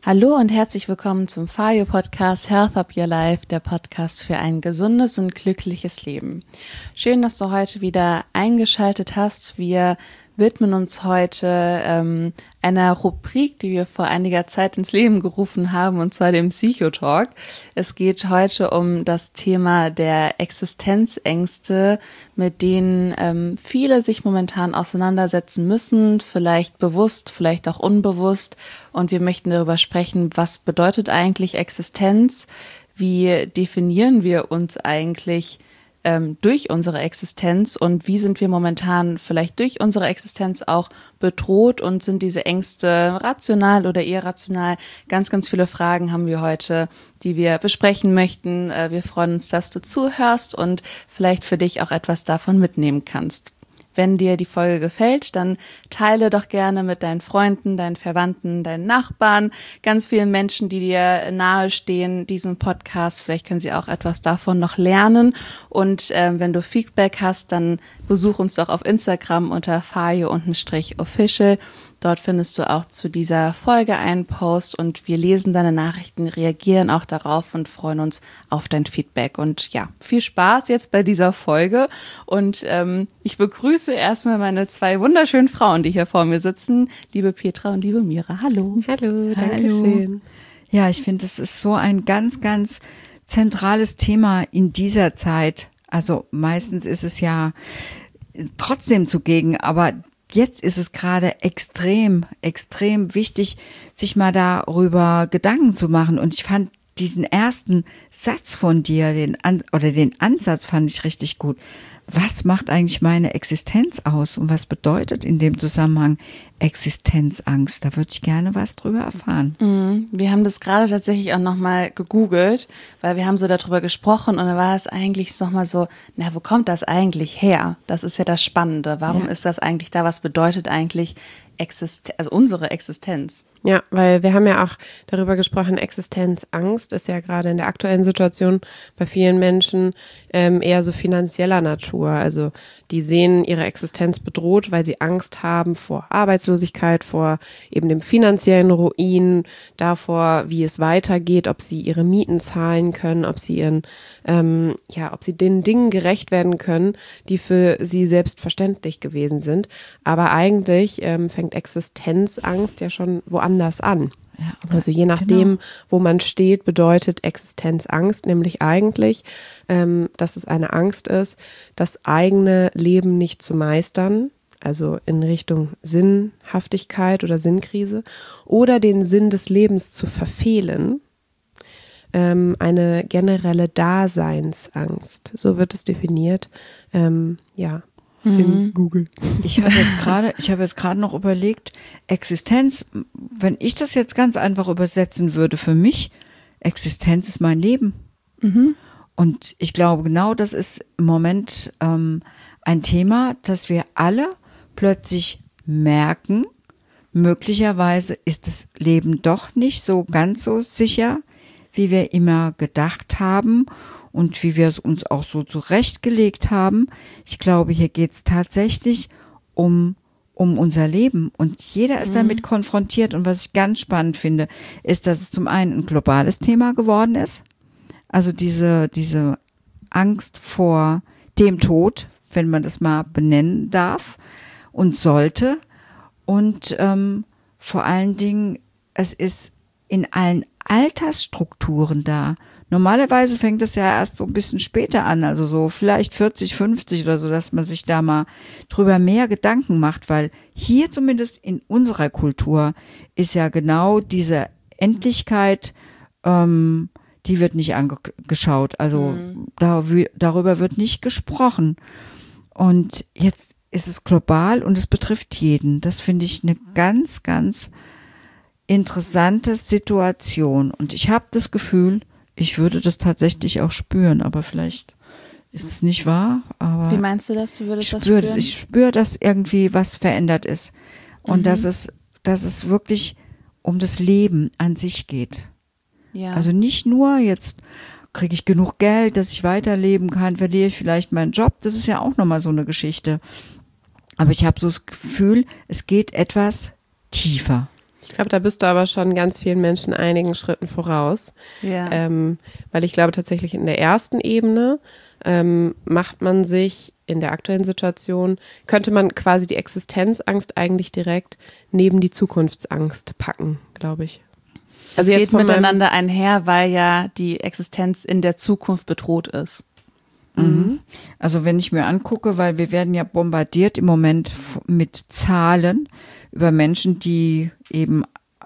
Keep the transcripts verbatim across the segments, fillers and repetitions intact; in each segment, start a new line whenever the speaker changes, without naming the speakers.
Hallo und herzlich willkommen zum Fayo-Podcast Health Up Your Life, der Podcast für ein gesundes und glückliches Leben. Schön, dass du heute wieder eingeschaltet hast. Wir widmen uns heute ähm, einer Rubrik, die wir vor einiger Zeit ins Leben gerufen haben, und zwar dem Psychotalk. Es geht heute um das Thema der Existenzängste, mit denen ähm, viele sich momentan auseinandersetzen müssen, vielleicht bewusst, vielleicht auch unbewusst. Und wir möchten darüber sprechen, was bedeutet eigentlich Existenz? Wie definieren wir uns eigentlich durch unsere Existenz und wie sind wir momentan vielleicht durch unsere Existenz auch bedroht und sind diese Ängste rational oder irrational? Ganz, ganz viele Fragen haben wir heute, die wir besprechen möchten. Wir freuen uns, dass du zuhörst und vielleicht für dich auch etwas davon mitnehmen kannst. Wenn dir die Folge gefällt, dann teile doch gerne mit deinen Freunden, deinen Verwandten, deinen Nachbarn, ganz vielen Menschen, die dir nahestehen, diesen Podcast. Vielleicht können sie auch etwas davon noch lernen. Und äh, wenn du Feedback hast, dann besuch uns doch auf Instagram unter fayo-official. Dort findest du auch zu dieser Folge einen Post und wir lesen deine Nachrichten, reagieren auch darauf und freuen uns auf dein Feedback. Und ja, viel Spaß jetzt bei dieser Folge. Und ähm, ich begrüße erstmal meine zwei wunderschönen Frauen, die hier vor mir sitzen. Liebe Petra und liebe Mira. Hallo.
Hallo, danke schön.
Ja, ich finde, es ist so ein ganz, ganz zentrales Thema in dieser Zeit. Also meistens ist es ja trotzdem zugegen, aber jetzt ist es gerade extrem, extrem wichtig, sich mal darüber Gedanken zu machen. Und ich fand diesen ersten Satz von dir, den An- oder den Ansatz fand ich richtig gut. Was macht eigentlich meine Existenz aus und was bedeutet in dem Zusammenhang Existenzangst? Da würde ich gerne was drüber erfahren.
Mhm. Wir haben das gerade tatsächlich auch nochmal gegoogelt, weil wir haben so darüber gesprochen und da war es eigentlich nochmal so, na, wo kommt das eigentlich her? Das ist ja das Spannende. Warum ja. ist das eigentlich da? Was bedeutet eigentlich Existen- also unsere Existenz?
Ja, weil wir haben ja auch darüber gesprochen, Existenzangst ist ja gerade in der aktuellen Situation bei vielen Menschen ähm, eher so finanzieller Natur. Also die sehen ihre Existenz bedroht, weil sie Angst haben vor Arbeitslosigkeit, vor eben dem finanziellen Ruin, davor, wie es weitergeht, ob sie ihre Mieten zahlen können, ob sie ihren, ähm, ja, ob sie den Dingen gerecht werden können, die für sie selbstverständlich gewesen sind. Aber eigentlich ähm, fängt Existenzangst ja schon woanders an. Ja, also je nachdem, genau. wo man steht, bedeutet Existenzangst nämlich eigentlich, ähm, dass es eine Angst ist, das eigene Leben nicht zu meistern, also in Richtung Sinnhaftigkeit oder Sinnkrise, oder den Sinn des Lebens zu verfehlen. Ähm, eine generelle Daseinsangst, so wird es definiert. Ähm, ja. In Google.
Ich habe jetzt gerade, ich habe jetzt gerade noch überlegt, Existenz, wenn ich das jetzt ganz einfach übersetzen würde für mich, Existenz ist mein Leben. Mhm. Und ich glaube, genau das ist im Moment ähm, ein Thema, dass wir alle plötzlich merken, möglicherweise ist das Leben doch nicht so ganz so sicher, wie wir immer gedacht haben. Und wie wir es uns auch so zurechtgelegt haben. Ich glaube, hier geht es tatsächlich um, um unser Leben. Und jeder ist mhm. damit konfrontiert. Und was ich ganz spannend finde, ist, dass es zum einen ein globales Thema geworden ist. Also diese, diese Angst vor dem Tod, wenn man das mal benennen darf und sollte. Und ähm, vor allen Dingen, es ist in allen Altersstrukturen da. Normalerweise fängt es ja erst so ein bisschen später an, also so vielleicht vierzig, fünfzig oder so, dass man sich da mal drüber mehr Gedanken macht, weil hier zumindest in unserer Kultur ist ja genau diese Endlichkeit, ähm, die wird nicht angeschaut, also mhm. da, darüber wird nicht gesprochen. Und jetzt ist es global und es betrifft jeden. Das finde ich eine ganz, ganz interessante Situation. Und ich habe das Gefühl, ich würde das tatsächlich auch spüren, aber vielleicht ist es nicht wahr. Aber
wie meinst du das? Du würdest
ich
das
spüre,
spüren?
Ich spüre, dass irgendwie was verändert ist. Und
mhm.
dass es, dass es wirklich um das Leben an sich geht.
Ja.
Also nicht nur jetzt kriege ich genug Geld, dass ich weiterleben kann, verliere ich vielleicht meinen Job. Das ist ja auch nochmal so eine Geschichte. Aber ich habe so das Gefühl, es geht etwas tiefer.
Ich glaube, da bist du aber schon ganz vielen Menschen einigen Schritten voraus.
Ja.
Ähm, weil ich glaube tatsächlich in der ersten Ebene ähm, macht man sich in der aktuellen Situation, könnte man quasi die Existenzangst eigentlich direkt neben die Zukunftsangst packen, glaube ich.
Also es geht miteinander einher, weil ja die Existenz in der Zukunft bedroht ist.
Mhm. Also wenn ich mir angucke, weil wir werden ja bombardiert im Moment mit Zahlen über Menschen, die eben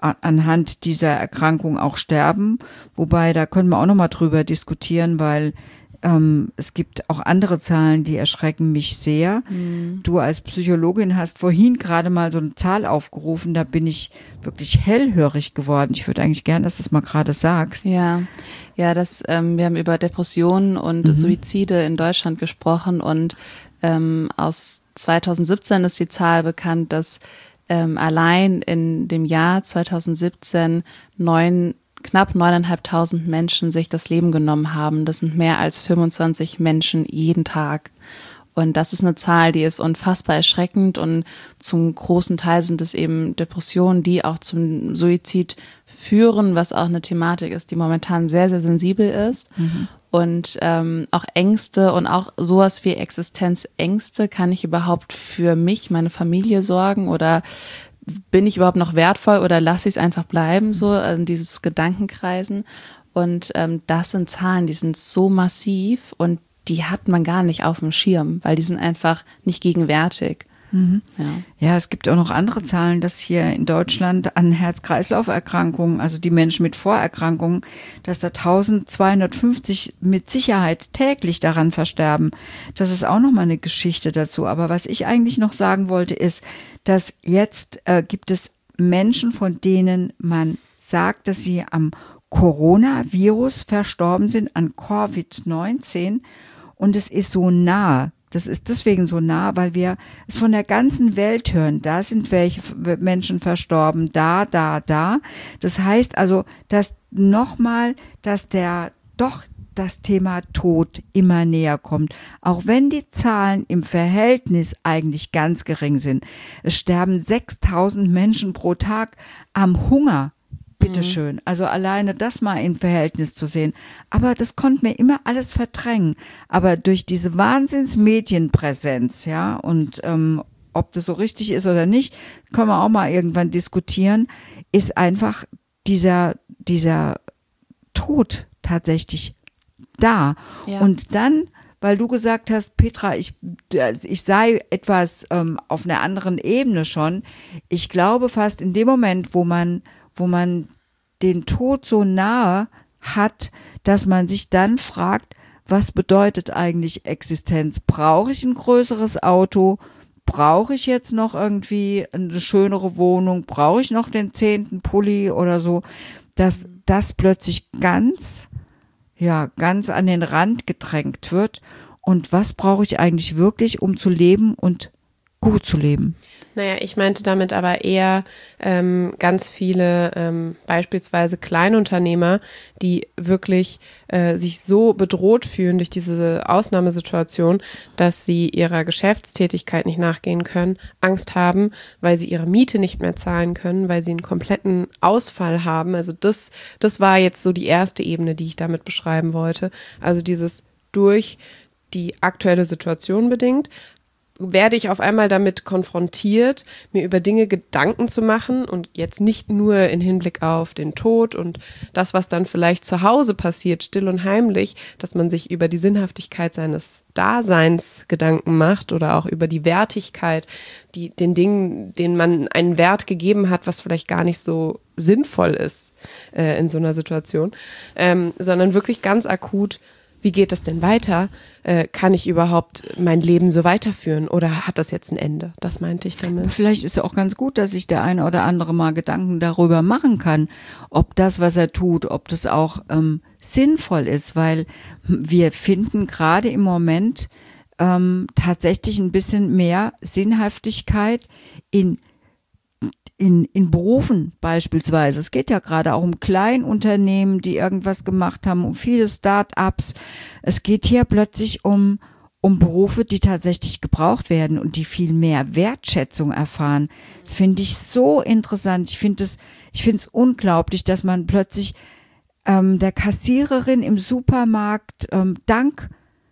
anhand dieser Erkrankung auch sterben. Wobei, da können wir auch nochmal drüber diskutieren, weil ähm, es gibt auch andere Zahlen, die erschrecken mich sehr. Mhm. Du als Psychologin hast vorhin gerade mal so eine Zahl aufgerufen, da bin ich wirklich hellhörig geworden. Ich würde eigentlich gern, dass du es mal gerade sagst.
Ja, ja, das, ähm, wir haben über Depressionen und mhm. Suizide in Deutschland gesprochen und ähm, aus zweitausendsiebzehn ist die Zahl bekannt, dass ähm, allein in dem Jahr zweitausendsiebzehn neun knapp neuntausendfünfhundert Menschen sich das Leben genommen haben. Das sind mehr als fünfundzwanzig Menschen jeden Tag. Und das ist eine Zahl, die ist unfassbar erschreckend und zum großen Teil sind es eben Depressionen, die auch zum Suizid führen, was auch eine Thematik ist, die momentan sehr, sehr sensibel ist. Mhm. Und ähm, auch Ängste und auch sowas wie Existenzängste, kann ich überhaupt für mich, meine Familie sorgen oder bin ich überhaupt noch wertvoll oder lasse ich es einfach bleiben, so also dieses Gedankenkreisen. Und ähm, das sind Zahlen, die sind so massiv und die hat man gar nicht auf dem Schirm, weil die sind einfach nicht gegenwärtig.
Mhm. Ja. ja, es gibt auch noch andere Zahlen, dass hier in Deutschland an Herz-Kreislauf-Erkrankungen, also die Menschen mit Vorerkrankungen, dass da eintausendzweihundertfünfzig mit Sicherheit täglich daran versterben. Das ist auch noch mal eine Geschichte dazu. Aber was ich eigentlich noch sagen wollte, ist, dass jetzt äh, gibt es Menschen, von denen man sagt, dass sie am Coronavirus verstorben sind, an Covid neunzehn. Und es ist so nah. Das ist deswegen so nah, weil wir es von der ganzen Welt hören. Da sind welche Menschen verstorben, da, da, da. Das heißt also, dass nochmal, dass der doch das Thema Tod immer näher kommt. Auch wenn die Zahlen im Verhältnis eigentlich ganz gering sind. Es sterben sechstausend Menschen pro Tag am Hunger. Bitteschön. Also alleine das mal im Verhältnis zu sehen. Aber das konnten wir immer alles verdrängen. Aber durch diese Wahnsinns-Medienpräsenz, ja, und ähm, ob das so richtig ist oder nicht, können wir auch mal irgendwann diskutieren, ist einfach dieser, dieser Tod tatsächlich da. Ja. Und dann, weil du gesagt hast, Petra, ich, ich sei etwas ähm, auf einer anderen Ebene schon. Ich glaube fast in dem Moment, wo man wo man den Tod so nahe hat, dass man sich dann fragt, was bedeutet eigentlich Existenz? Brauche ich ein größeres Auto? Brauche ich jetzt noch irgendwie eine schönere Wohnung? Brauche ich noch den zehnten Pulli oder so? Dass das plötzlich ganz, ja, ganz an den Rand gedrängt wird. Und was brauche ich eigentlich wirklich, um zu leben und gut zu leben?
Naja, ich meinte damit aber eher ähm, ganz viele ähm, beispielsweise Kleinunternehmer, die wirklich äh, sich so bedroht fühlen durch diese Ausnahmesituation, dass sie ihrer Geschäftstätigkeit nicht nachgehen können, Angst haben, weil sie ihre Miete nicht mehr zahlen können, weil sie einen kompletten Ausfall haben. Also das, das war jetzt so die erste Ebene, die ich damit beschreiben wollte. Also dieses durch die aktuelle Situation bedingt, werde ich auf einmal damit konfrontiert, mir über Dinge Gedanken zu machen und jetzt nicht nur in Hinblick auf den Tod und das, was dann vielleicht zu Hause passiert, still und heimlich, dass man sich über die Sinnhaftigkeit seines Daseins Gedanken macht oder auch über die Wertigkeit, die, den Dingen, denen man einen Wert gegeben hat, was vielleicht gar nicht so sinnvoll ist äh, in so einer Situation, ähm, sondern wirklich ganz akut, wie geht es denn weiter? Äh, kann ich überhaupt mein Leben so weiterführen oder hat das jetzt ein Ende? Das meinte ich damit.
Vielleicht ist es auch ganz gut, dass sich der eine oder andere mal Gedanken darüber machen kann, ob das, was er tut, ob das auch ähm, sinnvoll ist, weil wir finden gerade im Moment ähm, tatsächlich ein bisschen mehr Sinnhaftigkeit in In, in Berufen beispielsweise. Es geht ja gerade auch um Kleinunternehmen, die irgendwas gemacht haben, um viele Start-ups. Es geht hier plötzlich um, um Berufe, die tatsächlich gebraucht werden und die viel mehr Wertschätzung erfahren. Das finde ich so interessant. Ich finde es, ich finde es unglaublich, dass man plötzlich ähm, der Kassiererin im Supermarkt ähm, Dank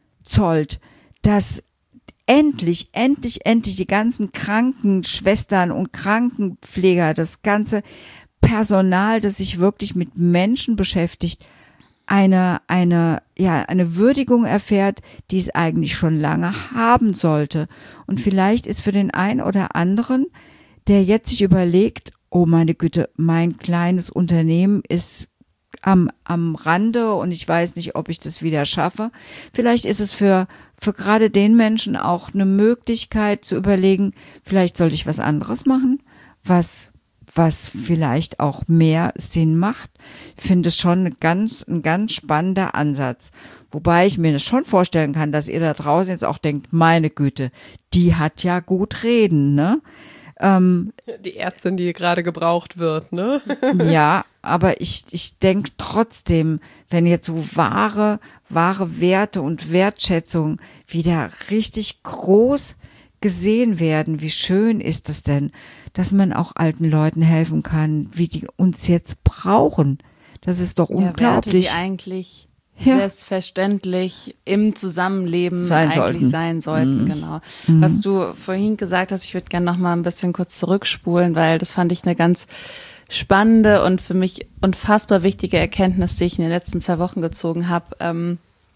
zollt, dass endlich, endlich, endlich die ganzen Krankenschwestern und Krankenpfleger, das ganze Personal, das sich wirklich mit Menschen beschäftigt, eine, eine, ja, eine Würdigung erfährt, die es eigentlich schon lange haben sollte. Und vielleicht ist für den einen oder anderen, der jetzt sich überlegt, oh meine Güte, mein kleines Unternehmen ist am, am Rande und ich weiß nicht, ob ich das wieder schaffe. Vielleicht ist es für, für gerade den Menschen auch eine Möglichkeit zu überlegen, vielleicht sollte ich was anderes machen, was was vielleicht auch mehr Sinn macht. Ich finde es schon ein ganz, ein ganz spannender Ansatz. Wobei ich mir das schon vorstellen kann, dass ihr da draußen jetzt auch denkt, meine Güte, die hat ja gut reden, ne? Ähm,
die Ärztin, die gerade gebraucht wird, ne?
Ja, aber ich, ich denke trotzdem, wenn jetzt so wahre, wahre Werte und Wertschätzung wieder richtig groß gesehen werden, wie schön ist es denn, dass man auch alten Leuten helfen kann, wie die uns jetzt brauchen. Das ist doch unglaublich.
Ja, Werte, die eigentlich ja. selbstverständlich im Zusammenleben
sein
eigentlich
sollten.
sein sollten. Mhm. Genau. Mhm. Was du vorhin gesagt hast, ich würde gerne noch mal ein bisschen kurz zurückspulen, weil das fand ich eine ganz spannende und für mich unfassbar wichtige Erkenntnis, die ich in den letzten zwei Wochen gezogen habe. Ähm,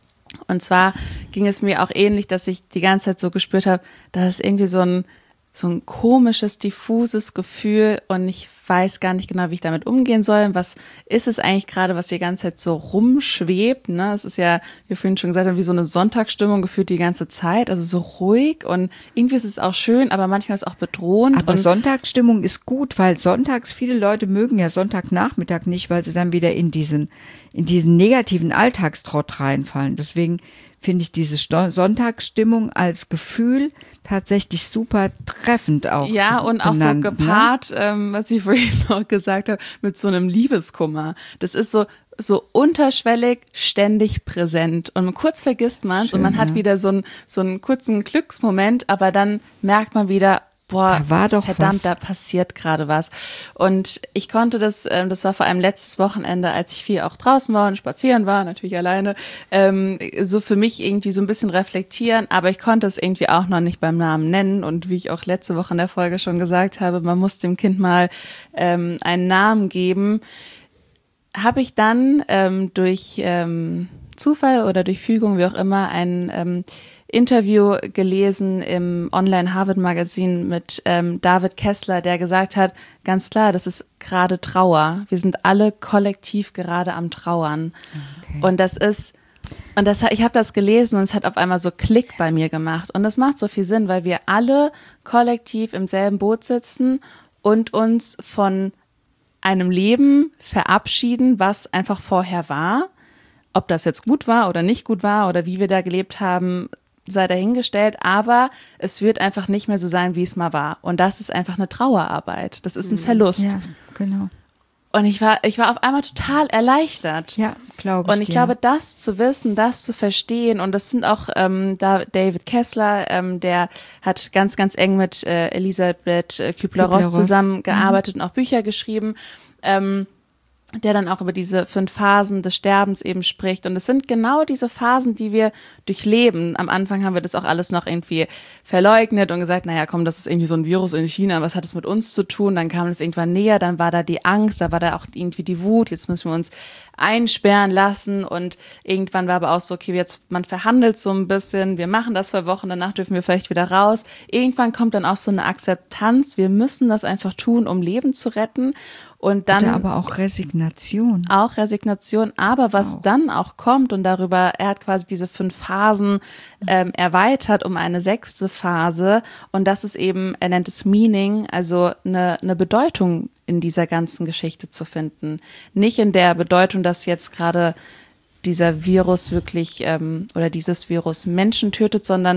und zwar ging es mir auch ähnlich, dass ich die ganze Zeit so gespürt habe, dass es irgendwie so ein so ein komisches, diffuses Gefühl und ich weiß gar nicht genau, wie ich damit umgehen soll. Was ist es eigentlich gerade, was die ganze Zeit so rumschwebt? Ne? Es ist ja, wie vorhin schon gesagt haben, wie so eine Sonntagsstimmung gefühlt die ganze Zeit, also so ruhig und irgendwie ist es auch schön, aber manchmal ist es auch bedrohend.
Aber
und
Sonntagsstimmung ist gut, weil sonntags, viele Leute mögen ja Sonntagnachmittag nicht, weil sie dann wieder in diesen, in diesen negativen Alltagstrott reinfallen. Deswegen finde ich diese Sto- Sonntagsstimmung als Gefühl tatsächlich super treffend auch.
Ja, und auch
benannt,
so gepaart, ne? ähm, was ich vorhin noch gesagt habe, mit so einem Liebeskummer. Das ist so, so unterschwellig, ständig präsent. Und kurz vergisst man es und man hat
ja.
wieder so einen, so einen kurzen Glücksmoment, aber dann merkt man wieder, boah,
da war doch
verdammt,
was.
da passiert gerade was. Und ich konnte das, ähm, das war vor allem letztes Wochenende, als ich viel auch draußen war und spazieren war, natürlich alleine, ähm, so für mich irgendwie so ein bisschen reflektieren, aber ich konnte es irgendwie auch noch nicht beim Namen nennen. Und wie ich auch letzte Woche in der Folge schon gesagt habe, man muss dem Kind mal ähm, einen Namen geben. Habe ich dann ähm, durch ähm, Zufall oder durch Fügung, wie auch immer, ein ähm, Interview gelesen im Online-Harvard-Magazin mit ähm, David Kessler, der gesagt hat, ganz klar, das ist gerade Trauer. Wir sind alle kollektiv gerade am Trauern. Okay. Und das ist, und das, ich habe das gelesen und es hat auf einmal so Klick bei mir gemacht. Und das macht so viel Sinn, weil wir alle kollektiv im selben Boot sitzen und uns von einem Leben verabschieden, was einfach vorher war. Ob das jetzt gut war oder nicht gut war oder wie wir da gelebt haben, sei dahingestellt, aber es wird einfach nicht mehr so sein, wie es mal war. Und das ist einfach eine Trauerarbeit. Das ist ein Verlust.
Ja, genau.
Und ich war, ich war auf einmal total erleichtert.
Ja, glaube ich.
Und ich
dir.
glaube, das zu wissen, das zu verstehen, und das sind auch ähm, da David Kessler, ähm, der hat ganz, ganz eng mit äh, Elisabeth äh, Kübler-Ross zusammengearbeitet mhm. und auch Bücher geschrieben. Ähm, der dann auch über diese fünf Phasen des Sterbens eben spricht. Und es sind genau diese Phasen, die wir durchleben. Am Anfang haben wir das auch alles noch irgendwie verleugnet und gesagt, naja, komm, das ist irgendwie so ein Virus in China, was hat es mit uns zu tun? Dann kam es irgendwann näher, dann war da die Angst, da war da auch irgendwie die Wut, jetzt müssen wir uns einsperren lassen. Und irgendwann war aber auch so, okay, jetzt man verhandelt so ein bisschen, wir machen das für Wochen, danach dürfen wir vielleicht wieder raus. Irgendwann kommt dann auch so eine Akzeptanz, wir müssen das einfach tun, um Leben zu retten. Und dann
Oder aber auch Resignation.
Auch Resignation, aber was
auch. dann
auch kommt und darüber, er hat quasi diese fünf Phasen ähm, erweitert um eine sechste Phase und das ist eben, er nennt es Meaning, also eine, eine Bedeutung in dieser ganzen Geschichte zu finden. Nicht in der Bedeutung, dass jetzt gerade dieser Virus wirklich ähm, oder dieses Virus Menschen tötet, sondern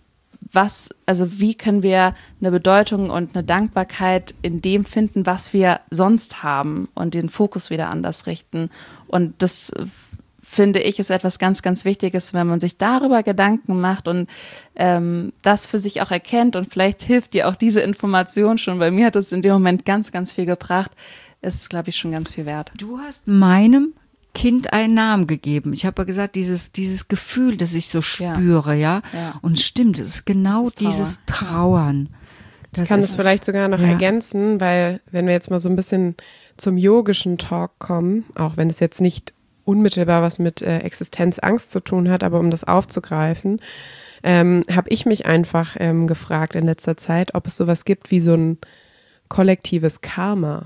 was, also wie können wir eine Bedeutung und eine Dankbarkeit in dem finden, was wir sonst haben und den Fokus wieder anders richten. Und das finde ich, ist etwas ganz, ganz Wichtiges, wenn man sich darüber Gedanken macht und ähm, das für sich auch erkennt und vielleicht hilft dir auch diese Information schon, weil mir hat es in dem Moment ganz, ganz viel gebracht, ist, glaube ich, schon ganz viel wert.
Du hast meinem Kind einen Namen gegeben. Ich habe ja gesagt, dieses, dieses Gefühl, das ich so spüre, ja. ja?
ja.
Und stimmt, es ist genau ist Trauer. dieses Trauern.
Das ich kann es vielleicht sogar noch ja. ergänzen, weil wenn wir jetzt mal so ein bisschen zum yogischen Talk kommen, auch wenn es jetzt nicht unmittelbar was mit äh, Existenzangst zu tun hat, aber um das aufzugreifen, ähm, habe ich mich einfach ähm, gefragt in letzter Zeit, ob es sowas gibt wie so ein kollektives Karma.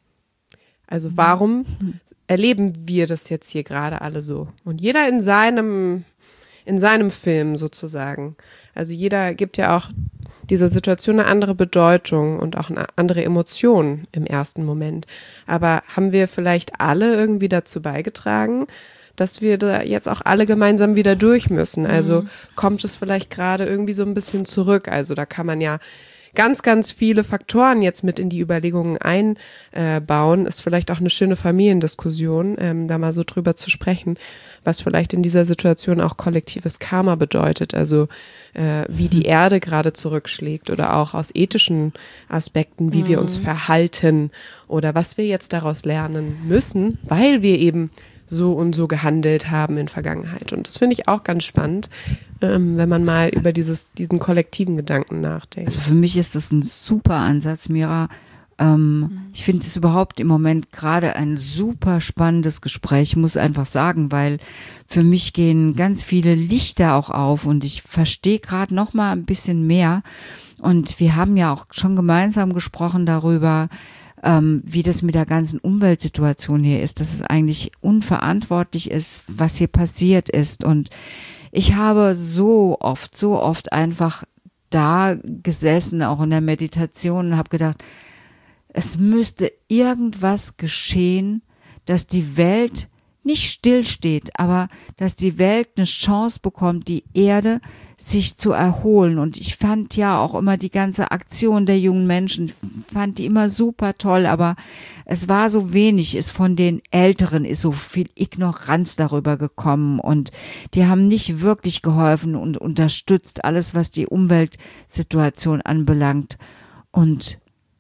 Also warum erleben wir das jetzt hier gerade alle so? Und jeder in seinem, in seinem Film sozusagen. Also jeder gibt ja auch dieser Situation eine andere Bedeutung und auch eine andere Emotion im ersten Moment. Aber haben wir vielleicht alle irgendwie dazu beigetragen, dass wir da jetzt auch alle gemeinsam wieder durch müssen? Also mhm. kommt es vielleicht gerade irgendwie so ein bisschen zurück? Also da kann man ja ganz, ganz viele Faktoren jetzt mit in die Überlegungen einbauen. Ist vielleicht auch eine schöne Familiendiskussion, ähm, da mal so drüber zu sprechen, was vielleicht in dieser Situation auch kollektives Karma bedeutet, also äh, wie die Erde gerade zurückschlägt oder auch aus ethischen Aspekten, wie mhm. wir uns verhalten oder was wir jetzt daraus lernen müssen, weil wir eben so und so gehandelt haben in Vergangenheit. Und das finde ich auch ganz spannend, ähm, wenn man mal über dieses, diesen kollektiven Gedanken nachdenkt.
Also für mich ist das ein super Ansatz, Mira. Ähm, mhm. Ich finde es überhaupt im Moment gerade ein super spannendes Gespräch, muss einfach sagen, weil für mich gehen ganz viele Lichter auch auf und ich verstehe gerade noch mal ein bisschen mehr. Und wir haben ja auch schon gemeinsam gesprochen darüber, ähm, wie das mit der ganzen Umweltsituation hier ist, dass es eigentlich unverantwortlich ist, was hier passiert ist. Und ich habe so oft, so oft einfach da gesessen, auch in der Meditation und habe gedacht, es müsste irgendwas geschehen, dass die Welt nicht stillsteht, aber dass die Welt eine Chance bekommt, die Erde sich zu erholen. Und ich fand ja auch immer die ganze Aktion der jungen Menschen, fand die immer super toll, aber es war so wenig, ist von den Älteren, ist so viel Ignoranz darüber gekommen und die haben nicht wirklich geholfen und unterstützt alles, was die Umweltsituation anbelangt. Und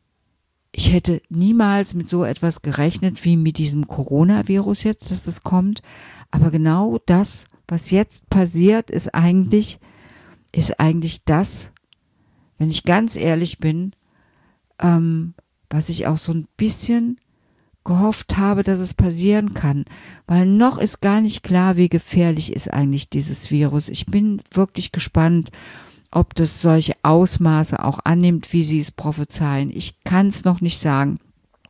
ich hätte niemals mit so etwas gerechnet wie mit diesem Coronavirus jetzt, dass es kommt. Aber genau das, was jetzt passiert, ist eigentlich, ist eigentlich das, wenn ich ganz ehrlich bin, ähm, was ich auch so ein bisschen gehofft habe, dass es passieren kann. Weil noch ist gar nicht klar, wie gefährlich ist eigentlich dieses Virus. Ich bin wirklich gespannt, ob das solche Ausmaße auch annimmt, wie sie es prophezeien. Ich kann es noch nicht sagen.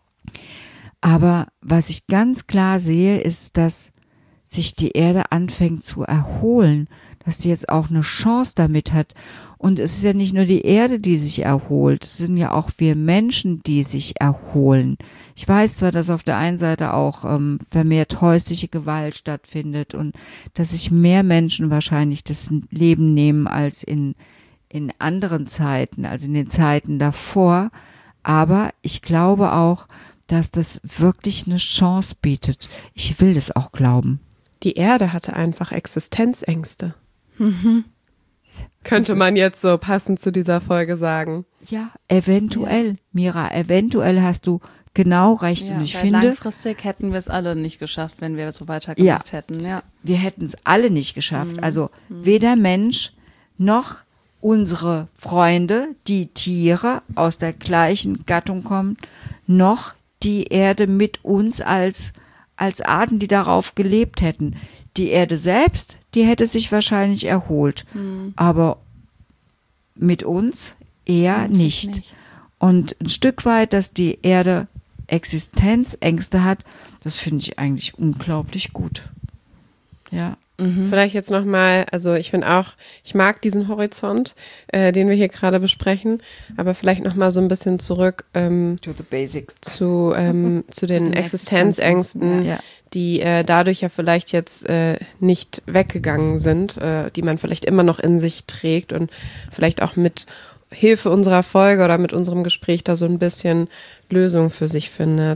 Aber was ich ganz klar sehe, ist, dass sich die Erde anfängt zu erholen, dass die jetzt auch eine Chance damit hat. Und es ist ja nicht nur die Erde, die sich erholt, es sind ja auch wir Menschen, die sich erholen. Ich weiß zwar, dass auf der einen Seite auch ähm, vermehrt häusliche Gewalt stattfindet und dass sich mehr Menschen wahrscheinlich das Leben nehmen als in, in anderen Zeiten, also in den Zeiten davor. Aber ich glaube auch, dass das wirklich eine Chance bietet. Ich will das auch glauben.
Die Erde hatte einfach Existenzängste. Mhm. Könnte man jetzt so passend zu dieser Folge sagen.
Ja, eventuell, ja. Mira, eventuell hast du genau recht.
Ja,
und ich
weil
finde,
langfristig hätten wir es alle nicht geschafft, wenn wir so weitergemacht
ja,
hätten. Ja,
wir hätten es alle nicht geschafft.
Mhm.
Also weder Mensch noch unsere Freunde, die Tiere aus der gleichen Gattung kommen, noch die Erde mit uns als, als Arten, die darauf gelebt hätten. Die Erde selbst, die hätte sich wahrscheinlich erholt, mhm. aber mit uns eher mhm, nicht. nicht. Und ein Stück weit, dass die Erde Existenzängste hat, das finde ich eigentlich unglaublich gut. Ja.
Mhm. Vielleicht jetzt nochmal, also ich finde auch, ich mag diesen Horizont, äh, den wir hier gerade besprechen, aber vielleicht nochmal so ein bisschen zurück ähm,
to the basics.
zu, ähm, zu den, zu den Existenzängsten, ja. die äh, dadurch ja vielleicht jetzt äh, nicht weggegangen sind, äh, die man vielleicht immer noch in sich trägt und vielleicht auch mit Hilfe unserer Folge oder mit unserem Gespräch da so ein bisschen Lösung für sich findet.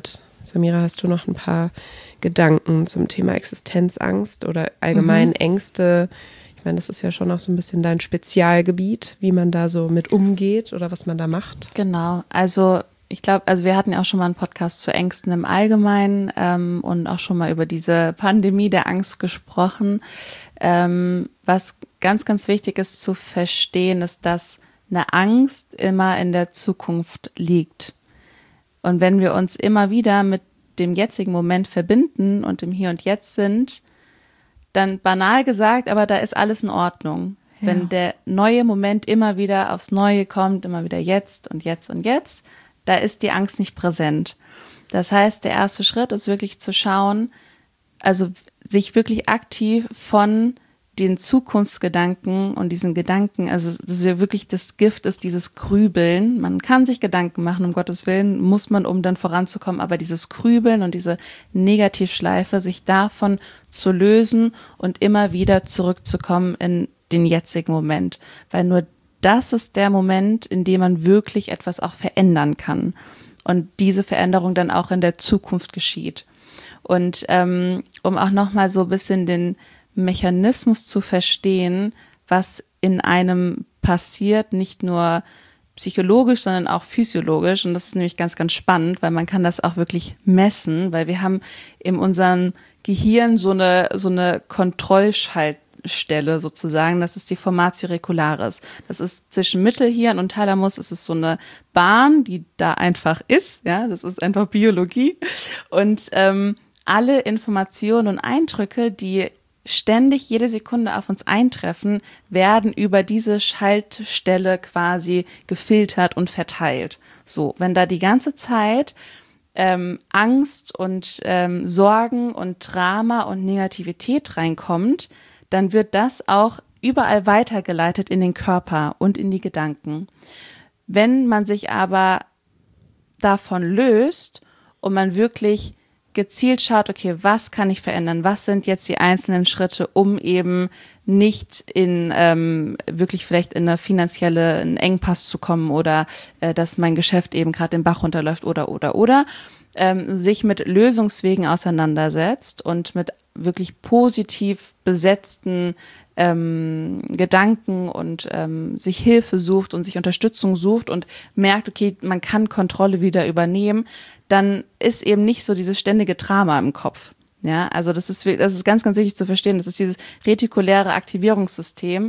Samira, hast du noch ein paar Gedanken zum Thema Existenzangst oder allgemein mhm. Ängste? Ich meine, das ist ja schon auch so ein bisschen dein Spezialgebiet, wie man da so mit umgeht oder was man da macht.
Genau, also ich glaube, also wir hatten ja auch schon mal einen Podcast zu Ängsten im Allgemeinen ähm, und auch schon mal über diese Pandemie der Angst gesprochen. Ähm, was ganz, ganz wichtig ist zu verstehen, ist, dass eine Angst immer in der Zukunft liegt. Und wenn wir uns immer wieder mit dem jetzigen Moment verbinden und im Hier und Jetzt sind, dann banal gesagt, aber da ist alles in Ordnung. Ja. Wenn der neue Moment immer wieder aufs Neue kommt, immer wieder jetzt und jetzt und jetzt, da ist die Angst nicht präsent. Das heißt, der erste Schritt ist wirklich zu schauen, also sich wirklich aktiv von den Zukunftsgedanken und diesen Gedanken, also das ist ja wirklich das Gift ist dieses Grübeln. Man kann sich Gedanken machen, um Gottes Willen, muss man, um dann voranzukommen, aber dieses Grübeln und diese Negativschleife, sich davon zu lösen und immer wieder zurückzukommen in den jetzigen Moment. Weil nur das ist der Moment, in dem man wirklich etwas auch verändern kann und diese Veränderung dann auch in der Zukunft geschieht. Und ähm, um auch nochmal so ein bisschen den Mechanismus zu verstehen, was in einem passiert, nicht nur psychologisch, sondern auch physiologisch. Und das ist nämlich ganz, ganz spannend, weil man kann das auch wirklich messen, weil wir haben in unserem Gehirn so eine, so eine Kontrollschaltstelle sozusagen. Das ist die Formatio Auricularis. Das ist zwischen Mittelhirn und Thalamus. Es ist so eine Bahn, die da einfach ist. Ja, das ist einfach Biologie. Und ähm, alle Informationen und Eindrücke, die ständig jede Sekunde auf uns eintreffen, werden über diese Schaltstelle quasi gefiltert und verteilt. So, wenn da die ganze Zeit ähm, Angst und ähm, Sorgen und Drama und Negativität reinkommt, dann wird das auch überall weitergeleitet in den Körper und in die Gedanken. Wenn man sich aber davon löst und man wirklich gezielt schaut, okay, was kann ich verändern? Was sind jetzt die einzelnen Schritte, um eben nicht in ähm, wirklich vielleicht in eine finanzielle einen Engpass zu kommen oder äh, dass mein Geschäft eben gerade den Bach runterläuft oder, oder, oder, ähm, sich mit Lösungswegen auseinandersetzt und mit wirklich positiv besetzten ähm, Gedanken und ähm, sich Hilfe sucht und sich Unterstützung sucht und merkt, okay, man kann Kontrolle wieder übernehmen, dann ist eben nicht so dieses ständige Drama im Kopf. Ja, also das ist, das ist ganz, ganz wichtig zu verstehen. Das ist dieses retikuläre Aktivierungssystem,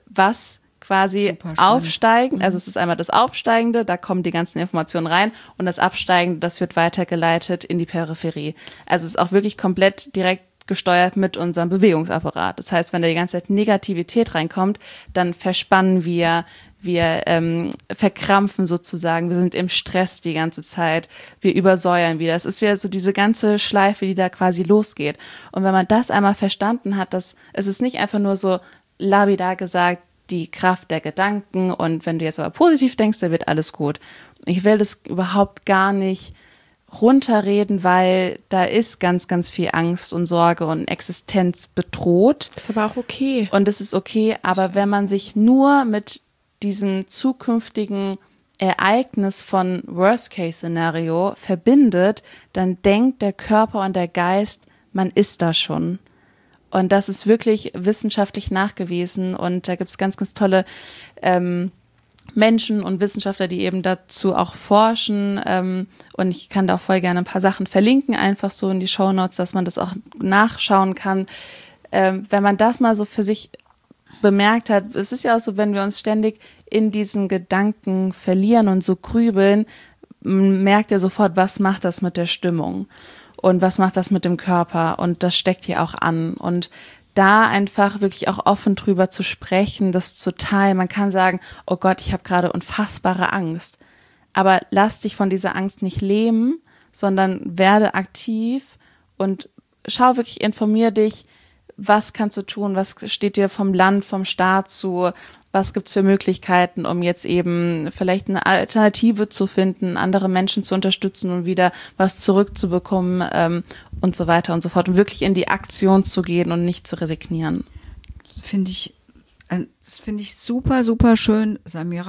was quasi aufsteigen, also es ist einmal das Aufsteigende, da kommen die ganzen Informationen rein und das Absteigende, das wird weitergeleitet in die Peripherie. Also es ist auch wirklich komplett direkt gesteuert mit unserem Bewegungsapparat. Das heißt, wenn da die ganze Zeit Negativität reinkommt, dann verspannen wir, wir ähm, verkrampfen sozusagen, wir sind im Stress die ganze Zeit, wir übersäuern wieder. Es ist wieder so diese ganze Schleife, die da quasi losgeht. Und wenn man das einmal verstanden hat, dass es ist nicht einfach nur so lapidar gesagt, die Kraft der Gedanken und wenn du jetzt aber positiv denkst, dann wird alles gut. Ich will das überhaupt gar nicht runterreden, weil da ist ganz, ganz viel Angst und Sorge und Existenz bedroht.
Ist aber auch okay.
Und es ist okay, aber wenn man sich nur mit diesem zukünftigen Ereignis von Worst-Case-Szenario verbindet, dann denkt der Körper und der Geist, man ist da schon. Und das ist wirklich wissenschaftlich nachgewiesen und da gibt es ganz, ganz tolle ähm, Menschen und Wissenschaftler, die eben dazu auch forschen ähm, und ich kann da auch voll gerne ein paar Sachen verlinken, einfach so in die Shownotes, dass man das auch nachschauen kann. Ähm, wenn man das mal so für sich bemerkt hat, es ist ja auch so, wenn wir uns ständig in diesen Gedanken verlieren und so grübeln, man merkt ja sofort, was macht das mit der Stimmung und was macht das mit dem Körper und das steckt hier auch an und da einfach wirklich auch offen drüber zu sprechen, das zu teilen. Man kann sagen, oh Gott, ich habe gerade unfassbare Angst. Aber lass dich von dieser Angst nicht lähmen, sondern werde aktiv und schau wirklich, informier dich, was kannst du tun, was steht dir vom Land, vom Staat zu, was gibt's für Möglichkeiten, um jetzt eben vielleicht eine Alternative zu finden, andere Menschen zu unterstützen und wieder was zurückzubekommen ähm, und so weiter und so fort. Und wirklich in die Aktion zu gehen und nicht zu resignieren.
Das finde ich, das finde ich super, super schön, Samira.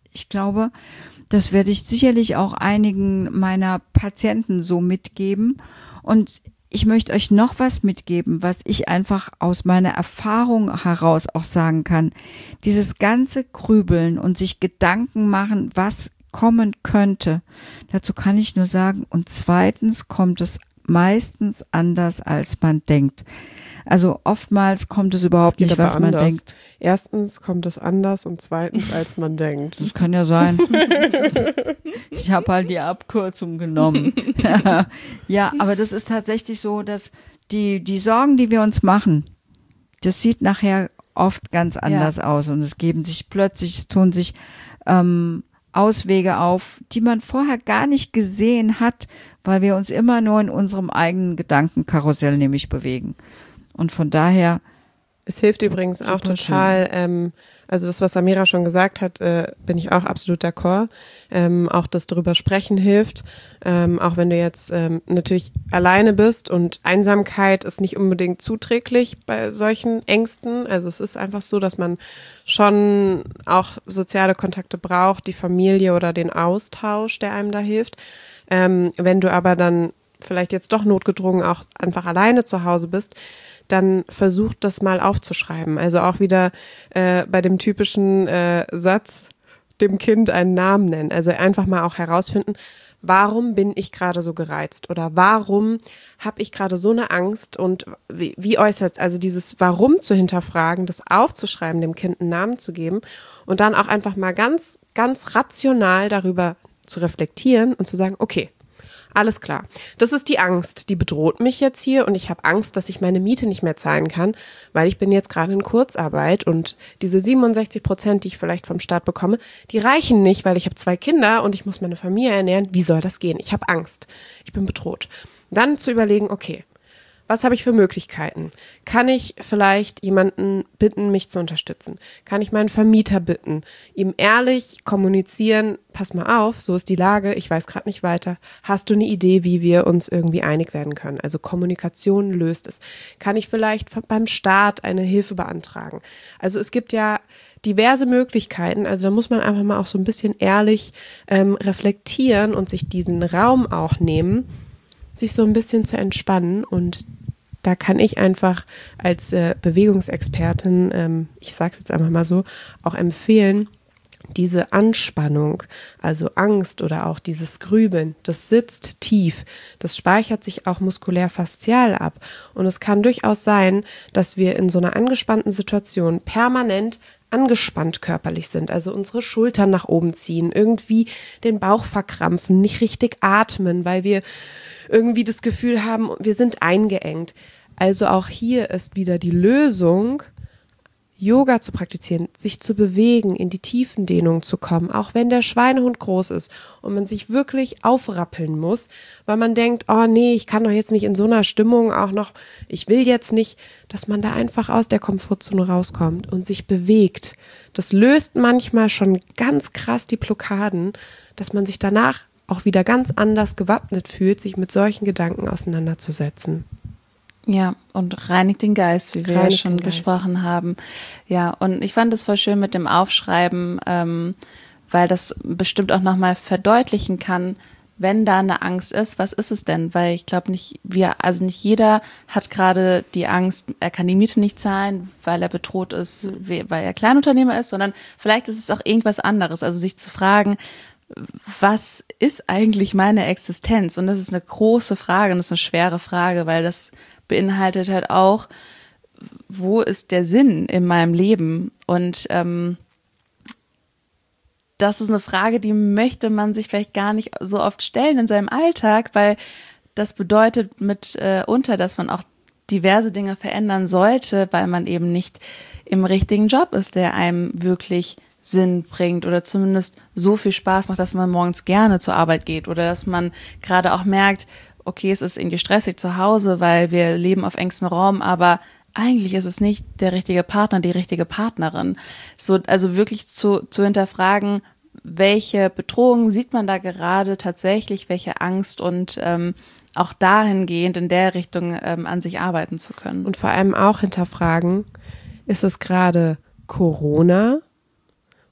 ich glaube, das werde ich sicherlich auch einigen meiner Patienten so mitgeben. Und ich möchte euch noch was mitgeben, was ich einfach aus meiner Erfahrung heraus auch sagen kann. Dieses ganze Grübeln und sich Gedanken machen, was kommen könnte. Dazu kann ich nur sagen, und zweitens kommt es meistens anders, als man denkt. Also oftmals kommt es überhaupt nicht, was man
anders.
denkt.
Erstens kommt es anders und zweitens, als man denkt.
Das kann ja sein. Ich habe halt die Abkürzung genommen. Ja, aber das ist tatsächlich so, dass die, die Sorgen, die wir uns machen, das sieht nachher oft ganz anders ja. aus. Und es geben sich plötzlich, es tun sich ähm, Auswege auf, die man vorher gar nicht gesehen hat, weil wir uns immer nur in unserem eigenen Gedankenkarussell nämlich bewegen. Und von daher.
Es hilft übrigens auch total, ähm, also das, was Samira schon gesagt hat, äh, bin ich auch absolut d'accord. Ähm, auch das drüber sprechen hilft, ähm, auch wenn du jetzt ähm, natürlich alleine bist und Einsamkeit ist nicht unbedingt zuträglich bei solchen Ängsten. Also es ist einfach so, dass man schon auch soziale Kontakte braucht, die Familie oder den Austausch, der einem da hilft. Ähm, wenn du aber dann vielleicht jetzt doch notgedrungen auch einfach alleine zu Hause bist, dann versucht das mal aufzuschreiben. Also auch wieder äh, bei dem typischen äh, Satz, dem Kind einen Namen nennen. Also einfach mal auch herausfinden, warum bin ich gerade so gereizt oder warum habe ich gerade so eine Angst und wie, wie äußert es, also dieses Warum zu hinterfragen, das aufzuschreiben, dem Kind einen Namen zu geben und dann auch einfach mal ganz, ganz rational darüber zu reflektieren und zu sagen, okay, alles klar. Das ist die Angst, die bedroht mich jetzt hier und ich habe Angst, dass ich meine Miete nicht mehr zahlen kann, weil ich bin jetzt gerade in Kurzarbeit und diese siebenundsechzig Prozent, die ich vielleicht vom Staat bekomme, die reichen nicht, weil ich habe zwei Kinder und ich muss meine Familie ernähren. Wie soll das gehen? Ich habe Angst. Ich bin bedroht. Dann zu überlegen, okay, was habe ich für Möglichkeiten? Kann ich vielleicht jemanden bitten, mich zu unterstützen? Kann ich meinen Vermieter bitten, ihm ehrlich kommunizieren, pass mal auf, so ist die Lage, ich weiß gerade nicht weiter. Hast du eine Idee, wie wir uns irgendwie einig werden können? Also Kommunikation löst es. Kann ich vielleicht beim Staat eine Hilfe beantragen? Also es gibt ja diverse Möglichkeiten, also da muss man einfach mal auch so ein bisschen ehrlich ähm, reflektieren und sich diesen Raum auch nehmen, sich so ein bisschen zu entspannen und da kann ich einfach als äh, Bewegungsexpertin, ähm, ich sage es jetzt einfach mal so, auch empfehlen, diese Anspannung, also Angst oder auch dieses Grübeln, das sitzt tief, das speichert sich auch muskulär-faszial ab und es kann durchaus sein, dass wir in so einer angespannten Situation permanent angespannt körperlich sind, also unsere Schultern nach oben ziehen, irgendwie den Bauch verkrampfen, nicht richtig atmen, weil wir irgendwie das Gefühl haben, wir sind eingeengt. Also auch hier ist wieder die Lösung, Yoga zu praktizieren, sich zu bewegen, in die Tiefendehnung zu kommen, auch wenn der Schweinehund groß ist und man sich wirklich aufrappeln muss, weil man denkt, oh nee, ich kann doch jetzt nicht in so einer Stimmung auch noch, ich will jetzt nicht, dass man da einfach aus der Komfortzone rauskommt und sich bewegt. Das löst manchmal schon ganz krass die Blockaden, dass man sich danach auch wieder ganz anders gewappnet fühlt, sich mit solchen Gedanken auseinanderzusetzen.
Ja, und reinigt den Geist, wie wir reinigt ja schon besprochen haben. Ja, und ich fand es voll schön mit dem Aufschreiben, ähm, weil das bestimmt auch nochmal verdeutlichen kann, wenn da eine Angst ist, was ist es denn? Weil ich glaube nicht, wir, also nicht jeder hat gerade die Angst, er kann die Miete nicht zahlen, weil er bedroht ist, weil er Kleinunternehmer ist, sondern vielleicht ist es auch irgendwas anderes. Also sich zu fragen, was ist eigentlich meine Existenz? Und das ist eine große Frage und das ist eine schwere Frage, weil das beinhaltet halt auch, wo ist der Sinn in meinem Leben? Und ähm, das ist eine Frage, die möchte man sich vielleicht gar nicht so oft stellen in seinem Alltag, weil das bedeutet mitunter, äh, dass man auch diverse Dinge verändern sollte, weil man eben nicht im richtigen Job ist, der einem wirklich Sinn bringt oder zumindest so viel Spaß macht, dass man morgens gerne zur Arbeit geht oder dass man gerade auch merkt, okay, es ist irgendwie stressig zu Hause, weil wir leben auf engstem Raum, aber eigentlich ist es nicht der richtige Partner, die richtige Partnerin. So, also wirklich zu, zu hinterfragen, welche Bedrohungen sieht man da gerade tatsächlich, welche Angst und ähm, auch dahingehend in der Richtung ähm, an sich arbeiten zu können.
Und vor allem auch hinterfragen, ist es gerade Corona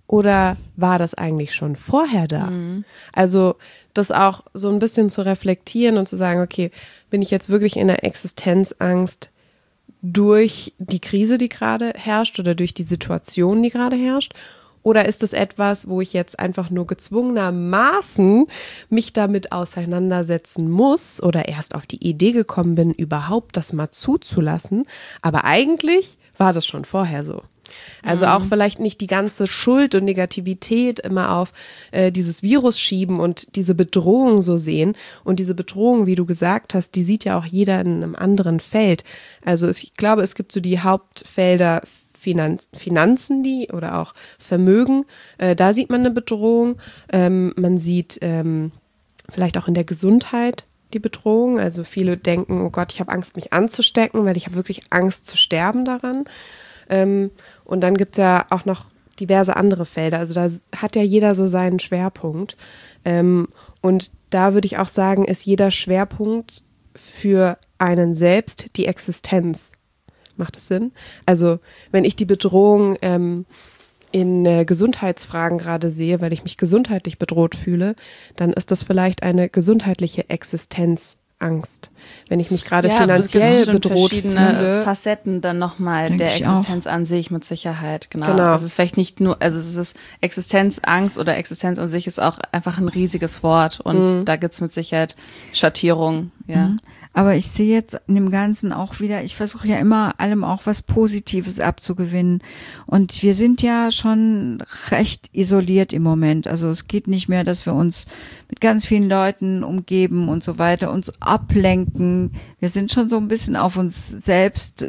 oder war das eigentlich schon vorher da?
Mhm.
Also das auch so ein bisschen zu reflektieren und zu sagen, okay, bin ich jetzt wirklich in der Existenzangst durch die Krise, die gerade herrscht oder durch die Situation, die gerade herrscht? Oder ist es etwas, wo ich jetzt einfach nur gezwungenermaßen mich damit auseinandersetzen muss oder erst auf die Idee gekommen bin, überhaupt das mal zuzulassen? Aber eigentlich war das schon vorher so. Also auch vielleicht nicht die ganze Schuld und Negativität immer auf äh, dieses Virus schieben und diese Bedrohung so sehen. Und diese Bedrohung, wie du gesagt hast, die sieht ja auch jeder in einem anderen Feld. Also es, ich glaube, es gibt so die Hauptfelder Finanz, Finanzen, die oder auch Vermögen. Äh, da sieht man eine Bedrohung. Ähm, man sieht ähm, vielleicht auch in der Gesundheit die Bedrohung. Also viele denken, oh Gott, ich habe Angst, mich anzustecken, weil ich habe wirklich Angst zu sterben daran. Ähm, und dann gibt es ja auch noch diverse andere Felder. Also da hat ja jeder so seinen Schwerpunkt. Ähm, und da würde ich auch sagen, ist jeder Schwerpunkt für einen selbst die Existenz. Macht das Sinn? Also wenn ich die Bedrohung ähm, in äh, Gesundheitsfragen gerade sehe, weil ich mich gesundheitlich bedroht fühle, dann ist das vielleicht eine gesundheitliche Existenzangst. Wenn ich mich gerade
ja,
finanziell
es gibt
bedroht
verschiedene
fühle.
Facetten dann nochmal
Denk
der
ich
Existenz an sich mit Sicherheit. Genau.
Genau.
Es ist vielleicht nicht nur, also es ist Existenzangst oder Existenz an sich ist auch einfach ein riesiges Wort und
Mhm.
da gibt es mit Sicherheit Schattierungen. Ja.
Mhm. Aber ich sehe jetzt in dem Ganzen auch wieder, ich versuche ja immer allem auch was Positives abzugewinnen. Und wir sind ja schon recht isoliert im Moment. Also es geht nicht mehr, dass wir uns mit ganz vielen Leuten umgeben und so weiter, uns ablenken. Wir sind schon so ein bisschen auf uns selbst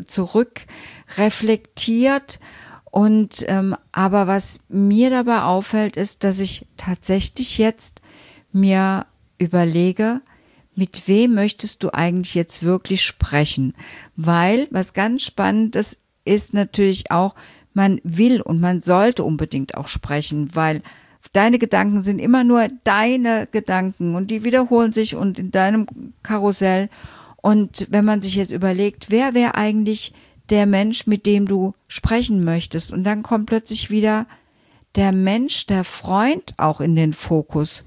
zurückreflektiert. Und ähm, aber was mir dabei auffällt, ist, dass ich tatsächlich jetzt mir überlege, mit wem möchtest du eigentlich jetzt wirklich sprechen? Weil, was ganz Spannendes ist natürlich auch, man will und man sollte unbedingt auch sprechen, weil deine Gedanken sind immer nur deine Gedanken und die wiederholen sich und in deinem Karussell. Und wenn man sich jetzt überlegt, wer wäre eigentlich der Mensch, mit dem du sprechen möchtest? Und dann kommt plötzlich wieder der Mensch, der Freund auch in den Fokus,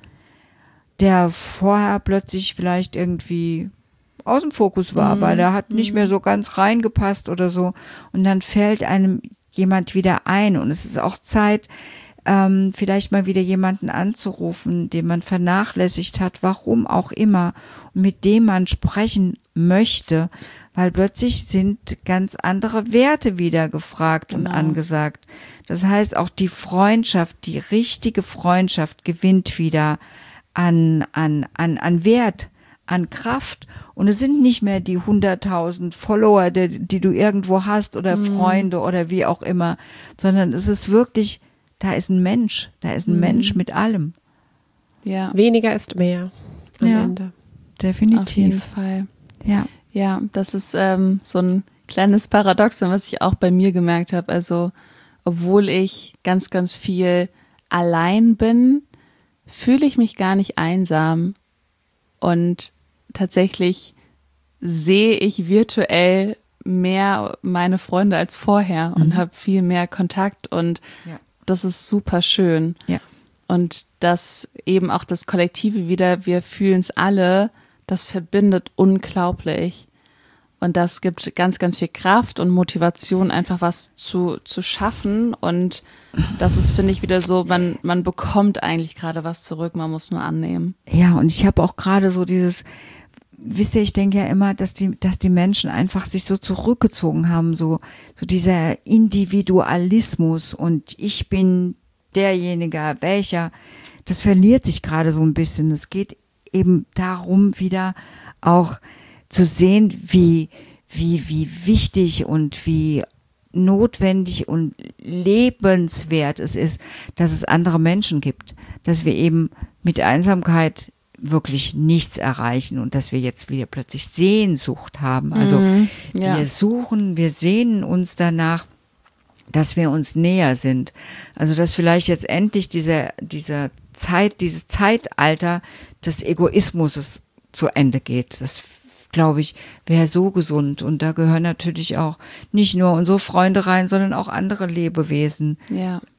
der vorher plötzlich vielleicht irgendwie aus dem Fokus war,
Mhm.
weil er hat nicht mehr so ganz reingepasst oder so. Und dann fällt einem jemand wieder ein. Und es ist auch Zeit, ähm, vielleicht mal wieder jemanden anzurufen, den man vernachlässigt hat, warum auch immer, und mit dem man sprechen möchte, weil plötzlich sind ganz andere Werte wieder gefragt und
Genau.
angesagt. Das heißt, auch die Freundschaft, die richtige Freundschaft gewinnt wieder an, an, an, an Wert, an Kraft. Und es sind nicht mehr die hunderttausend Follower, die, die du irgendwo hast oder
Mhm.
Freunde oder wie auch immer, sondern es ist wirklich, da ist ein Mensch, da ist ein
Mhm.
Mensch mit allem.
Ja,
Weniger ist mehr am
Ja.
Ende.
auf jeden
Definitiv.
Fall.
Ja.
Ja, das ist ähm, so ein kleines Paradoxon, was ich auch bei mir gemerkt habe. Also, obwohl ich ganz, ganz viel allein bin, fühle ich mich gar nicht einsam. Und tatsächlich sehe ich virtuell mehr meine Freunde als vorher und
Mhm.
habe viel mehr Kontakt. Und
Ja.
das ist super schön.
Ja.
Und das eben auch das Kollektive wieder, wir fühlen es alle, das verbindet unglaublich. Und das gibt ganz, ganz viel Kraft und Motivation, einfach was zu, zu schaffen. Und das ist, finde ich, wieder so, man, man bekommt eigentlich gerade was zurück, man muss nur annehmen.
Ja, und ich habe auch gerade so dieses, wisst ihr, ich denke ja immer, dass die, dass die Menschen einfach sich so zurückgezogen haben, so, so dieser Individualismus und ich bin derjenige, welcher, das verliert sich gerade so ein bisschen. Es geht eben darum, wieder auch zu sehen, wie, wie, wie wichtig und wie notwendig und lebenswert es ist, dass es andere Menschen gibt, dass wir eben mit Einsamkeit wirklich nichts erreichen und dass wir jetzt wieder plötzlich Sehnsucht haben. Also
Mhm, ja.
wir suchen, wir sehnen uns danach, dass wir uns näher sind. Also dass vielleicht jetzt endlich diese, diese Zeit, dieses Zeitalter des Egoismus zu Ende geht. Das, glaube ich, wäre so gesund. Und da gehören natürlich auch nicht nur unsere Freunde rein, sondern auch andere Lebewesen.
Ja.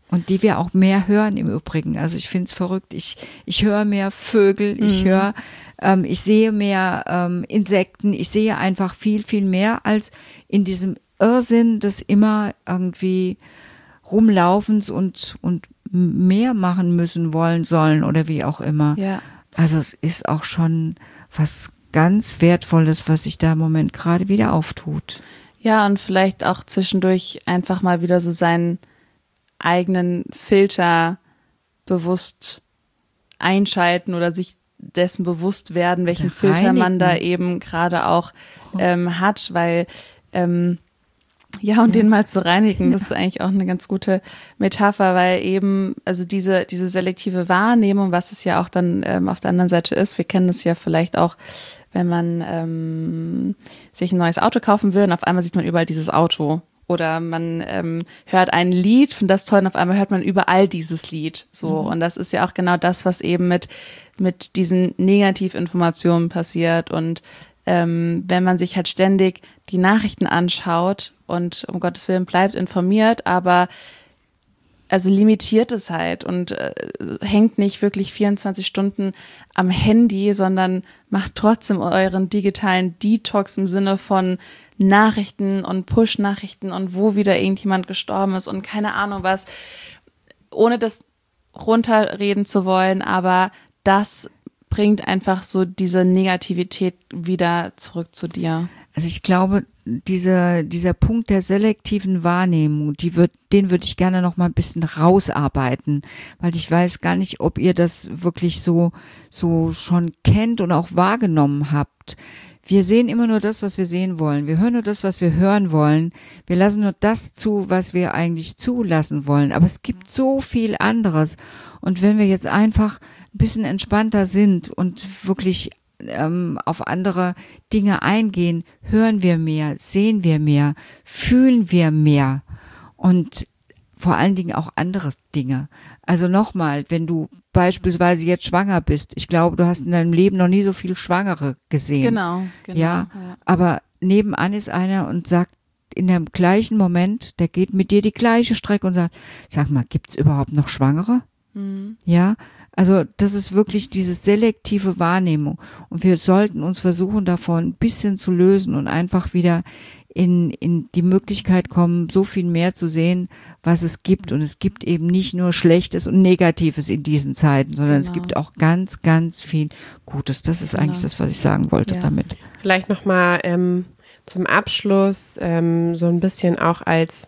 Und die wir auch mehr hören im Übrigen. Also ich finde es verrückt. Ich, ich höre mehr Vögel, ich
Mhm.
höre, ähm, ich sehe mehr ähm, Insekten, ich sehe einfach viel, viel mehr als in diesem Irrsinn des immer irgendwie Rumlaufens und, und mehr machen müssen, wollen, sollen oder wie auch immer.
Ja.
Also es ist auch schon was ganz Wertvolles, was sich da im Moment gerade wieder auftut.
Ja, und vielleicht auch zwischendurch einfach mal wieder so seinen eigenen Filter bewusst einschalten oder sich dessen bewusst werden, welchen
Oder
Filter man
reinigen.
da eben gerade auch ähm, hat, weil ähm, ja, und
Ja.
den mal zu reinigen, das ist eigentlich auch eine ganz gute Metapher, weil eben, also diese, diese selektive Wahrnehmung, was es ja auch dann ähm, auf der anderen Seite ist, wir kennen das ja vielleicht auch, wenn man ähm, sich ein neues Auto kaufen will und auf einmal sieht man überall dieses Auto. Oder man ähm, hört ein Lied, findet das toll und auf einmal hört man überall dieses Lied. So.
Mhm.
Und das ist ja auch genau das, was eben mit, mit diesen Negativinformationen passiert. Und ähm, wenn man sich halt ständig die Nachrichten anschaut und um Gottes Willen bleibt informiert, aber also limitiert es halt und äh, hängt nicht wirklich vierundzwanzig Stunden am Handy, sondern macht trotzdem euren digitalen Detox im Sinne von Nachrichten und Push-Nachrichten und wo wieder irgendjemand gestorben ist und keine Ahnung was, ohne das runterreden zu wollen, aber das bringt einfach so diese Negativität wieder zurück zu dir.
Also ich glaube, dieser, dieser Punkt der selektiven Wahrnehmung, die wird, den würde ich gerne noch mal ein bisschen rausarbeiten, weil ich weiß gar nicht, ob ihr das wirklich so, so schon kennt und auch wahrgenommen habt. Wir sehen immer nur das, was wir sehen wollen. Wir hören nur das, was wir hören wollen. Wir lassen nur das zu, was wir eigentlich zulassen wollen. Aber es gibt so viel anderes. Und wenn wir jetzt einfach ein bisschen entspannter sind und wirklich ähm, auf andere Dinge eingehen, hören wir mehr, sehen wir mehr, fühlen wir mehr und vor allen Dingen auch andere Dinge. Also nochmal, wenn du beispielsweise jetzt schwanger bist, ich glaube, du hast in deinem Leben noch nie so viele Schwangere gesehen.
Genau, genau.
Ja, aber nebenan ist einer und sagt in dem gleichen Moment, der geht mit dir die gleiche Strecke und sagt, sag mal, gibt's überhaupt noch Schwangere?
Mhm.
Ja, also das ist wirklich diese selektive Wahrnehmung und wir sollten uns versuchen, davon ein bisschen zu lösen und einfach wieder in, in die Möglichkeit kommen, so viel mehr zu sehen, was es gibt. Und es gibt eben nicht nur Schlechtes und Negatives in diesen Zeiten, sondern es
Genau.
gibt auch ganz, ganz viel Gutes. Das ist
Genau.
eigentlich das, was ich sagen wollte
Ja.
damit.
Vielleicht nochmal ähm, zum Abschluss ähm, so ein bisschen auch als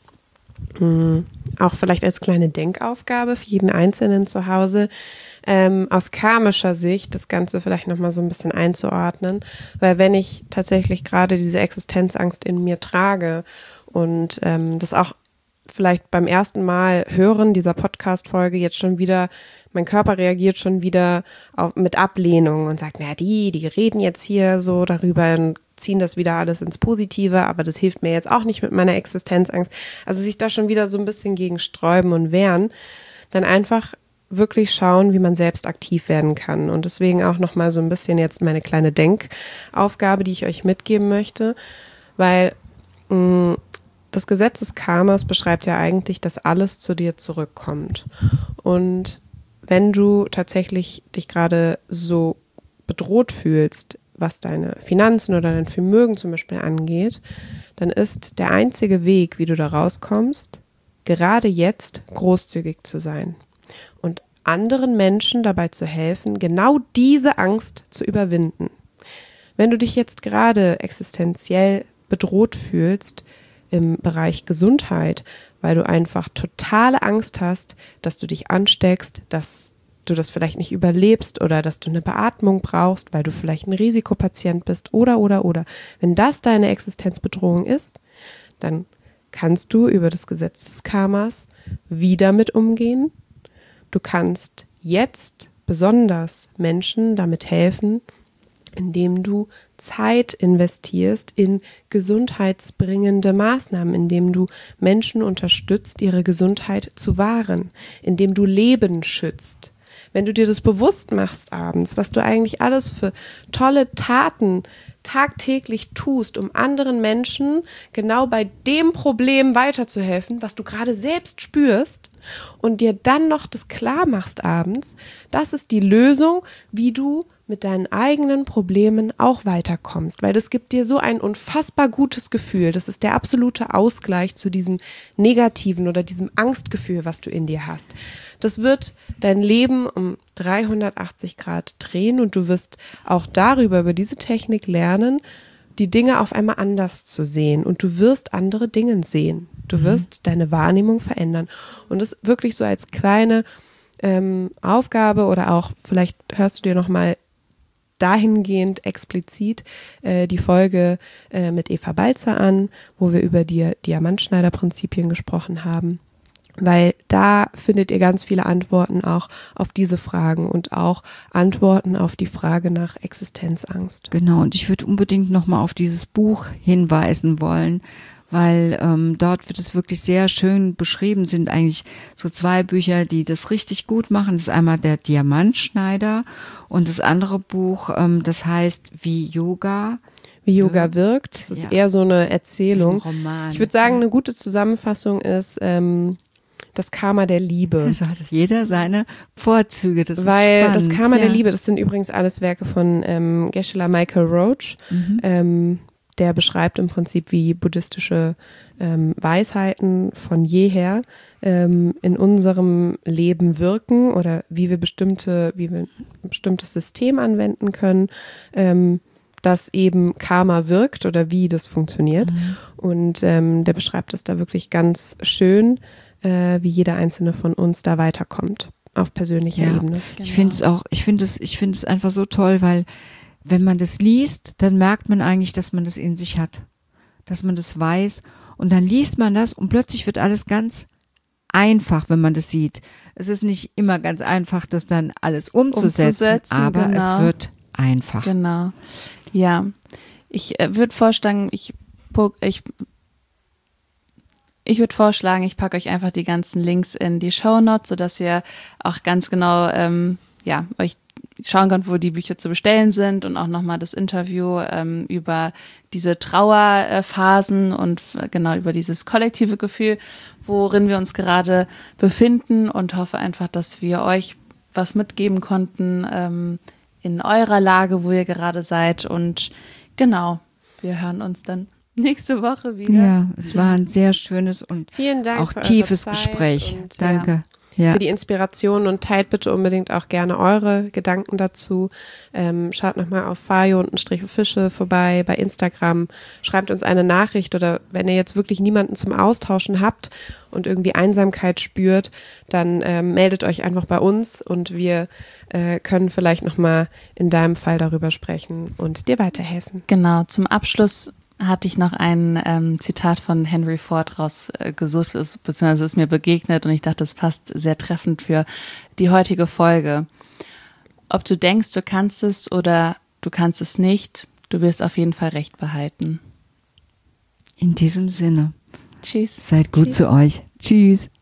mh, auch vielleicht als kleine Denkaufgabe für jeden Einzelnen zu Hause, ähm, aus karmischer Sicht das Ganze vielleicht nochmal so ein bisschen einzuordnen, weil wenn ich tatsächlich gerade diese Existenzangst in mir trage und ähm, das auch vielleicht beim ersten Mal hören dieser Podcast-Folge jetzt schon wieder, mein Körper reagiert schon wieder auf, mit Ablehnung und sagt, na die, die reden jetzt hier so darüber und ziehen das wieder alles ins Positive, aber das hilft mir jetzt auch nicht mit meiner Existenzangst. Also sich da schon wieder so ein bisschen gegen sträuben und wehren, dann einfach wirklich schauen, wie man selbst aktiv werden kann. Und deswegen auch nochmal so ein bisschen jetzt meine kleine Denkaufgabe, die ich euch mitgeben möchte, weil mh, das Gesetz des Karmas beschreibt ja eigentlich, dass alles zu dir zurückkommt. Und wenn du tatsächlich dich gerade so bedroht fühlst, was deine Finanzen oder dein Vermögen zum Beispiel angeht, dann ist der einzige Weg, wie du da rauskommst, gerade jetzt großzügig zu sein und anderen Menschen dabei zu helfen, genau diese Angst zu überwinden. Wenn du dich jetzt gerade existenziell bedroht fühlst im Bereich Gesundheit, weil du einfach totale Angst hast, dass du dich ansteckst, dass du das vielleicht nicht überlebst oder dass du eine Beatmung brauchst, weil du vielleicht ein Risikopatient bist oder, oder, oder. Wenn das deine Existenzbedrohung ist, dann kannst du über das Gesetz des Karmas wieder mit umgehen. Du kannst jetzt besonders Menschen damit helfen, indem du Zeit investierst in gesundheitsbringende Maßnahmen, indem du Menschen unterstützt, ihre Gesundheit zu wahren, indem du Leben schützt. Wenn du dir das bewusst machst abends, was du eigentlich alles für tolle Taten tagtäglich tust, um anderen Menschen genau bei dem Problem weiterzuhelfen, was du gerade selbst spürst und dir dann noch das klar machst abends, das ist die Lösung, wie du mit deinen eigenen Problemen auch weiterkommst, weil das gibt dir so ein unfassbar gutes Gefühl. Das ist der absolute Ausgleich zu diesem negativen oder diesem Angstgefühl, was du in dir hast. Das wird dein Leben um dreihundertachtzig Grad drehen und du wirst auch darüber, über diese Technik lernen, die Dinge auf einmal anders zu sehen und du wirst andere Dinge sehen. Du wirst deine Wahrnehmung verändern und das wirklich so als kleine ähm, Aufgabe oder auch vielleicht hörst du dir nochmal dahingehend explizit äh, die Folge äh, mit Eva Balzer an, wo wir über die Diamantschneider-Prinzipien gesprochen haben, weil da findet ihr ganz viele Antworten auch auf diese Fragen und auch Antworten auf die Frage nach Existenzangst.
Genau, und ich würde unbedingt nochmal auf dieses Buch hinweisen wollen, weil ähm, dort wird es wirklich sehr schön beschrieben, sind eigentlich so zwei Bücher, die das richtig gut machen. Das ist einmal der Diamantschneider und das andere Buch, ähm, das heißt Wie Yoga
Wie Yoga wirkt. Das ist ja eher so eine Erzählung.
Das ist ein Roman.
Ich würde sagen, eine gute Zusammenfassung ist ähm, das Karma der Liebe.
Also hat jeder seine Vorzüge. Das
Weil
ist spannend.
das Karma
ja.
der Liebe, das sind übrigens alles Werke von ähm, Geshe-la Michael Roach.
Mhm.
Ähm, der beschreibt im Prinzip, wie buddhistische ähm, Weisheiten von jeher ähm, in unserem Leben wirken oder wie wir bestimmte, wie wir ein bestimmtes System anwenden können, ähm, das eben Karma wirkt oder wie das funktioniert.
Mhm.
Und ähm, der beschreibt es da wirklich ganz schön, äh, wie jeder einzelne von uns da weiterkommt auf persönlicher
ja.
Ebene.
Genau.
Genau.
Ich finde es auch, ich finde es, ich finde es einfach so toll, weil wenn man das liest, dann merkt man eigentlich, dass man das in sich hat, dass man das weiß und dann liest man das und plötzlich wird alles ganz einfach, wenn man das sieht. Es ist nicht immer ganz einfach, das dann alles umzusetzen,
Umzusetzen,
aber
genau.
es wird einfach.
Genau. Ja, ich äh, würde vorschlagen, ich, ich, ich würde vorschlagen, ich packe euch einfach die ganzen Links in die Shownotes, sodass ihr auch ganz genau ähm, ja, euch schauen könnt, wo die Bücher zu bestellen sind und auch nochmal das Interview ähm, über diese Trauerphasen und äh, genau über dieses kollektive Gefühl, worin wir uns gerade befinden und hoffe einfach, dass wir euch was mitgeben konnten ähm, in eurer Lage, wo ihr gerade seid und genau, wir hören uns dann nächste Woche wieder.
Ja, es war ein sehr schönes und
Vielen Dank
auch
für
tiefes
eure Zeit
Gespräch.
und,
Danke.
Ja.
Ja.
für die Inspiration und teilt bitte unbedingt auch gerne eure Gedanken dazu. Ähm, schaut nochmal auf fayo-official vorbei bei Instagram. Schreibt uns eine Nachricht oder wenn ihr jetzt wirklich niemanden zum Austauschen habt und irgendwie Einsamkeit spürt, dann ähm, meldet euch einfach bei uns und wir äh, können vielleicht nochmal in deinem Fall darüber sprechen und dir weiterhelfen.
Genau, zum Abschluss hatte ich noch ein ähm, Zitat von Henry Ford rausgesucht, äh, beziehungsweise ist mir begegnet und ich dachte, das passt sehr treffend für die heutige Folge. Ob du denkst, du kannst es oder du kannst es nicht, du wirst auf jeden Fall Recht behalten.
In diesem Sinne.
Tschüss.
Seid gut
Tschüss.
zu euch. Tschüss.